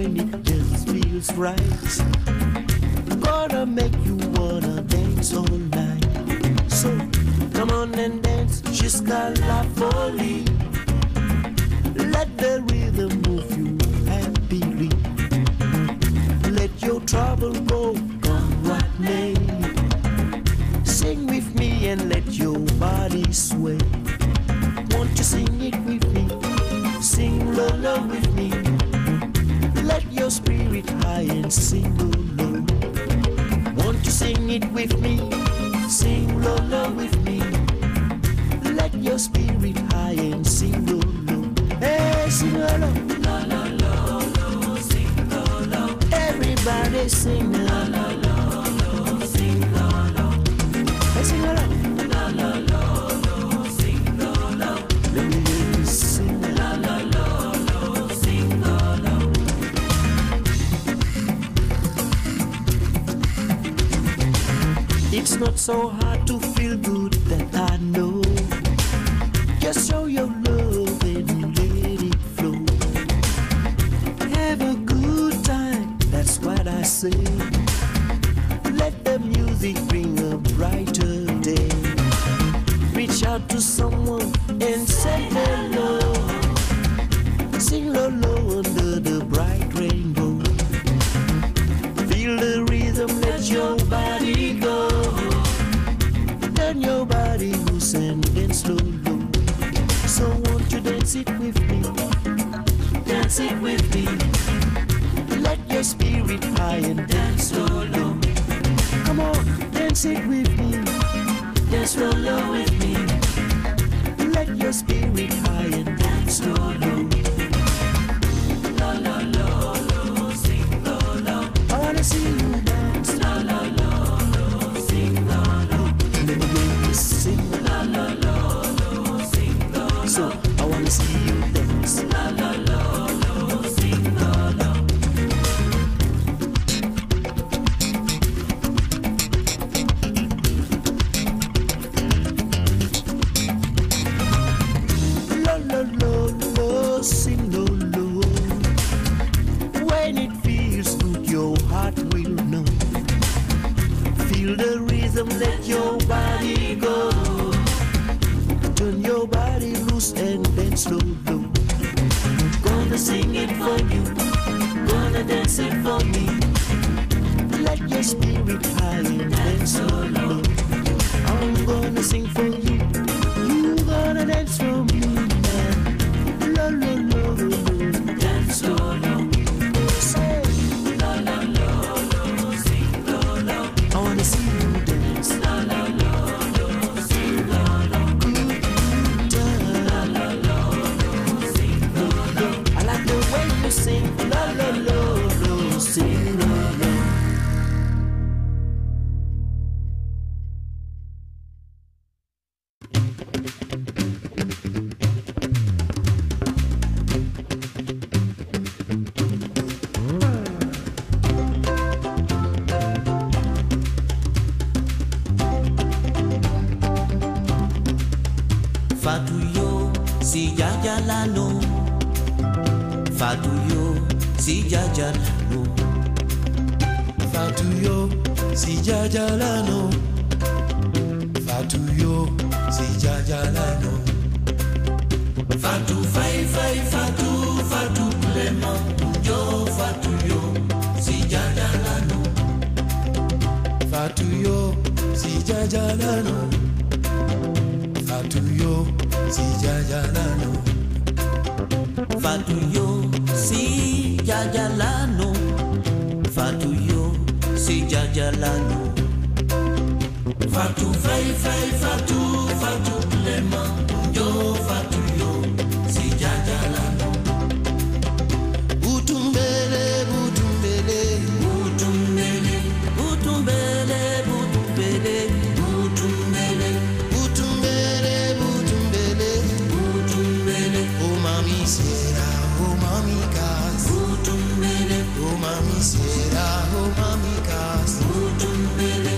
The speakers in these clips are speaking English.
when it just feels right. Gonna make you wanna dance all night. So come on and dance, jusqu'à la folie. Let the rhythm move you happily. Let your trouble go, come what may. Sing with me and let your body sway. Won't you sing it with me? Sing low, low with me. Let your spirit high and sing low, low. Won't you sing it with me? Sing low, low with me. Let your spirit high and sing low, low. Hey, sing low, low. Low, low, low, low. Sing low, low. Everybody sing low, low, low, low. Sing low, low. Hey, sing low, low. Low, low, low, low. Sing low, low. Let me hear you sing low, low, low, low. Sing low, low. It's not so hard to feel good, that I know. Just show your love and let it flow. Have a good time, that's what I say. Let the music bring a brighter day. Reach out to someone and say hello. Sing low, low under the bright rainbow. Feel the rhythm, let your body go. Turn your body loose and dance slow, low. So won't you dance it with me? Dance it with me. Let your spirit high and dance slow, low. Come on, dance it with me. Dance slow, low with me. Let your spirit high and dance slow, low. Low, low, low, low, sing low, low. I wanna see you dance. Low, low, low, low, sing low, low. Let me hear you sing. Low, low, low, low, sing low, low. So I wanna see you dance. Low, low, low, low, sing low, low. Low, low, low, low, sing low, low. When it feels good, your heart will know. Feel the rhythm, let your body go. Turn your body loose and dance slow, low. Gonna sing it for you, gonna dance it for me. Let your spirit high and dance so low. I'm gonna sing for you, you gonna dance for me. Low, low, low, low, dance so low. Say, low, low, low, low, sing low, low. I wanna see you dance. Low, low, low, low, sing low, low. Good time. Low, low, low, low, sing low, low. I like the way you sing. Low, low, low, low, sing low, low. Fatuyo si jajalano, Fatuyo si jajalano, Fatuyo si jajalano, Fatuyo si jajalano. Fatu fai fai fatu fatu plema, yo Fatuyo si jajalano, Fatuyo si jajalano, Fatuyo si jajalano. Fatuyo si jajalano, Fatuyo si jajalano. Fatu fai fai fatu fatu plema, yo Fatuyo si jajalano. Butumbele, butumbele, Butumbele, butumbele, butumbele, butumbele, butumbele, butumbele. butumbele, Oh mami sera, oh mami kas. butumbele, Oh mami sera, oh mami kas. butumbele.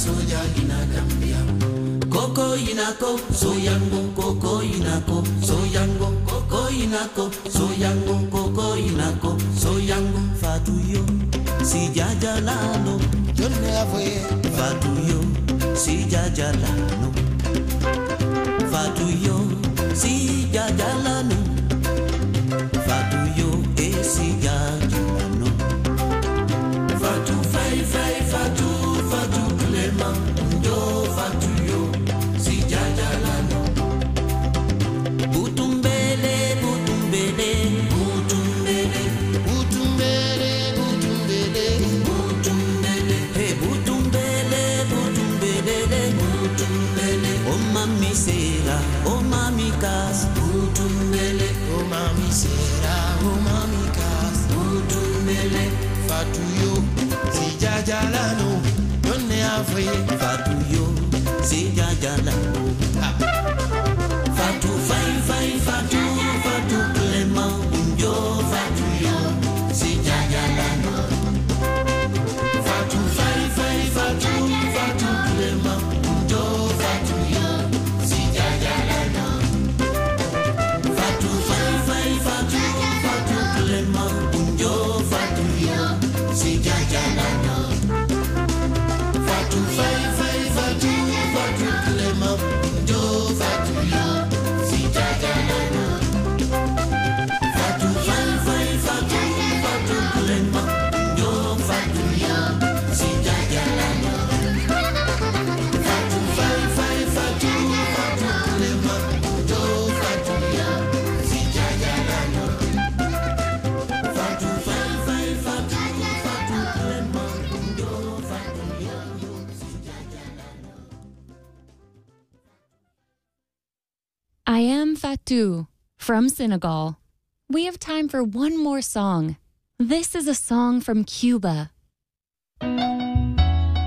soja ina Gambia. Koko inako, soyango, koko inako, soyango, koko inako, soyango, koko inako, soyango. Fatuyo, si jajalano, Jonne avoye, fatuyo, si jajalano, fatuyo, si jajalano, fatuyo, si jajalano. Fatu fai fai fatu fatu Clement ndo fatu yo si jajalano. Butumbele butumbele butumbele Butumbele, Butumbele, butumbele hey butumbele butumbele butumbele. Oh mami sera oh mami kas butumbele. oh mami sera, oh mami kas. Butumbele Fatuyo, si jajalano, Jonne avoye, fatuyo si jajalano. Fatu fai fai fatu fatu Clement njo fatu yo si jajalano. Fatu fai fai fatu fatu Clement njo fatu yo si jajalano. Fatu fai fai fatu fatu Clement njo fatu yo si jajalano. Fatu fai fai fatu fatu Clement njo fatu yo si jajalano. Fatu fai fai fatu fatu Clement njo fatu yo si jajalano. Fatu fai fai fatu fatu Clement njo fatu yo si jajalano. Fatu fai fai fatu fatu Clement njo fatu yo si jajalano. I am Fatou from Senegal. We have time for one more song. This is a song from Cuba.